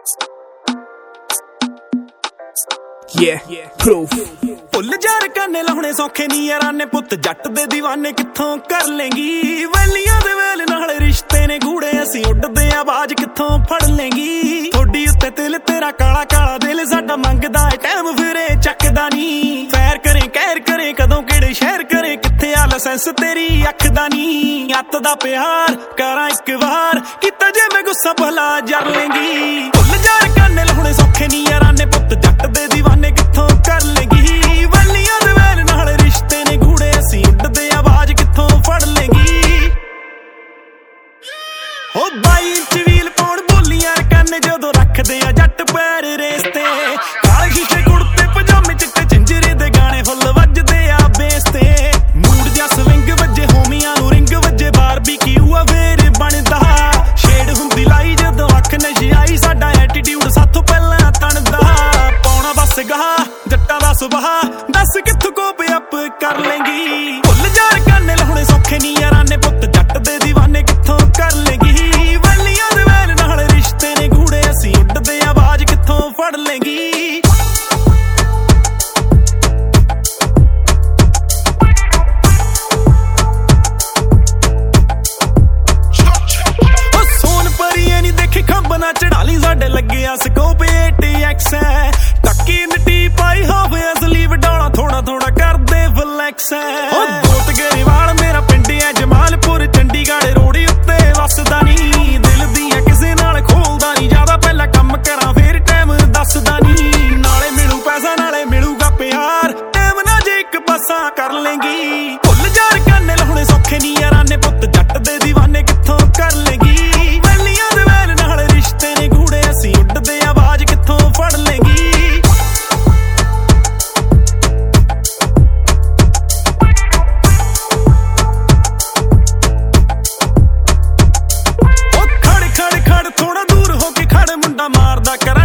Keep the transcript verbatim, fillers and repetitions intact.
Yeah, proof. ਭੁੱਲ ਯਾਰ ਕਾਨੇ ਲਾਉਣੇ ਸੌਖੇ ਨੀ ਯਾਰਾਨੇ ਪੁੱਤ ਜੱਟ ਦੇ دیਵਾਨੇ ਕਿੱਥੋਂ ਕਰ ਲੇਂਗੀ ਵੈਲੀਆਂ ਦੇ ਵੇਲ ਨਾਲ ਰਿਸ਼ਤੇ ਨੇ ਗੂੜੇ ਅਸੀਂ ਉੱਡਦੇ ਆਵਾਜ਼ ਕਿੱਥੋਂ ਫੜ ਲੇਂਗੀ ਥੋੜੀ ਉੱਤੇ ਤਿਲ ਤੇਰਾ ਕਾਲਾ ਕਾਲਾ ਦਿਲ ਸਾਡਾ ਮੰਗਦਾ ਏ ਟਾਈਮ ਫਿਰੇ ਚੱਕਦਾ ਨੀ ਫੈਰ ਕਰੇ ਕਹਿਰ ਕਰੇ ਕਦੋਂ ਕਿਹੜੇ ਸ਼ਹਿਰ ਕਰੇ ਕਿੱਥੇ ਆ ਲਾਇਸੈਂਸ ਤੇਰੀ ਅੱਖ ਦਾ ਨੀ ਅੱਤ ਦਾ ਪਿਆਰ ਕਰਾਂ ਇੱਕ ਵਾਰ ਕੀਤਾ ਜੇ ਮੈਂ ਗੁੱਸਾ ਭਲਾ ਜਰ ਲੇਂਗੀ ਭੁੱਲ ਯਾਰ ਕਾਨੇ ਲਾਉਣੇ ਸੌਖੇ ਨੀ ਯਾਰਾਨੇ ਪੁੱਤ ਜੱਟ ਦੇ دیਵਾਨੇ ਕਿੱਥੋਂ ਕਰ ਲੇਂਗੀ ਵੈਲੀਆਂ ਦੇ ਵੇਲ ਨਾਲ ਰਿਸ਼ਤੇ ਨੇ ਗੂੜੇ ਅਸੀਂ ਉੱਡਦੇ ਆਵਾਜ਼ ਕਿੱਥੋਂ ਫੜ ਲੇਂਗੀ ਹੋ ਬਾਈ ਇੰਚ ਵੀਲ ਪਾਉਣ ਬੋਲੀਆਂ ਕੰਨ ਜਦੋਂ ਰੱਖਦੇ ਆ ਜੱਟ ਪੈਰ ਰੇਸ ਤੇ ਕਾਲੇ ਸ਼ੀਸ਼ੇ ਕੁੜਤੇ ਪਜਾਮੇ ਚਿੱਟੇ ਜਿੰਜਰੇ ਦੇ ਗਾਣੇ ਫੁੱਲ ਵੱਜਦੇ ਆ ਬੇਸ ਤੇ ਮੂਡ ਜਿਹਾ ਸਵਿੰਗ ਵੱਜੇ ਹੋਮੀਆਂ ਨੂੰ ਰਿੰਗ ਵੱਜੇ ਬਾਰਬੀਕਿਊ ਆ ਵੇਰ ਬਣਦਾ ਸ਼ੇਡ ਹੁੰਦੀ ਲਾਈ ਜਦੋਂ ਅੱਖ ਨਸ਼ੀ ਆਈ ਸਾਡਾ ਐਟੀਟਿਊਡ ਸਾਥੋਂ ਪਹਿਲਾਂ ਤਣਦਾ ਪਾਉਣਾ ਬਸ ਗਾਹ ਜੱਟਾਂ ਦਾ ਸੁਭਾਅ ਦੱਸ ਕਿੱਥੋਂ ਕੋਪ ਅਪ ਕਰ ਲੇਂਗੀ ਭੁੱਲ ਯਾਰ ਕਾਨੇ ਲਾਉਣੇ ਸੌਖੇ ਨੀ ਯਾਰਾਨੇ ਪੁੱਤ ਜੱਟ ਦੇ دیਵਾਨੇ ਕਿੱਥੋਂ ਕਰ ਲੇਂਗੀ ਵੈਲੀਆਂ ਦੇ ਵੇਲ ਨਾਲ ਰਿਸ਼ਤੇ ਨੇ ਗੂੜੇ ਅਸੀਂ ਉੱਡਦੇ ਆਵਾਜ਼ ਕਿੱਥੋਂ ਫੜ ਲੇਂਗੀ ਉਹ ਸੋਨ ਪਰੀਏ ਨੀ ਦੇਖੇ ਖੰਭ ਨਾ ਚੜਾ ਲਈ ਸਾਡੇ ਲੱਗਿਆ ਸਕੋਪ ਏਟ ਐਕਸ ਹੈ ਟੱਕੀ ਨਟੀ ਪਾਈ ਹੋਵੇ ਅਸਲੀ ਵਡਾਉਣਾ ਥੋੜਾ ਥੋੜਾ ਕਰਦੇ ਫਲੈਕਸ ਹੈ ਉਹ ਦੋਤ ਗਰੀਵਾਲ ਮੇਰਾ ਪਿੰਡ ਹੈ ਜਮਾਲਪੁਰ ਚੰਡੀਗੜ੍ਹ ਰੋੜੀ ਉੱਤੇ ਵਸਦਾ ਨੀ ਦਿਲ ਦੀਆਂ ਕਿਸੇ ਨਾਲ ਖੋਲਦਾ ਨੀ ਜਿਆਦਾ ਪਹਿਲਾਂ ਕੰਮ ਕਰਾਂ ਫੇਰ ਟਾਈਮ ਦੱਸਦਾ ਨੀ ਨਾਲੇ ਮਿਲੂ ਪੈਸਾ ਨਾਲੇ ਮਿਲੂਗਾ ਪਿਆਰ ਟਾਈਮ ਨਾ ਜੇ ਇੱਕ ਪਾਸਾ ਕਰ ਲੇਂਗੀ ਭੁੱਲ ਯਾਰ ਕਾਨੇ ਲਾਉਣੇ ਸੌਖੇ ਨੀ ਯਾਰਾਨੇ ਪੁੱਤ ਜੱਟ ਦੇ دیਵਾਨੇ ਕਿੱਥੋਂ ਕਰ ਲੇਂਗੀ ਵੈਲੀਆਂ ਦੇ ਵੇਲ ਨਾਲ ਰਿਸ਼ਤੇ ਨੇ ਗੂੜੇ ਅਸੀਂ ਉੱਡਦੇ ਆਵਾਜ਼ ਕਿੱਥੋਂ ਫੜ ਲੇਂਗੀ ਥੋੜਾ ਦੂਰ ਹੋ ਕੇ ਖੜ ਮੁੰਡਾ ਮਾਰਦਾ ਕਰ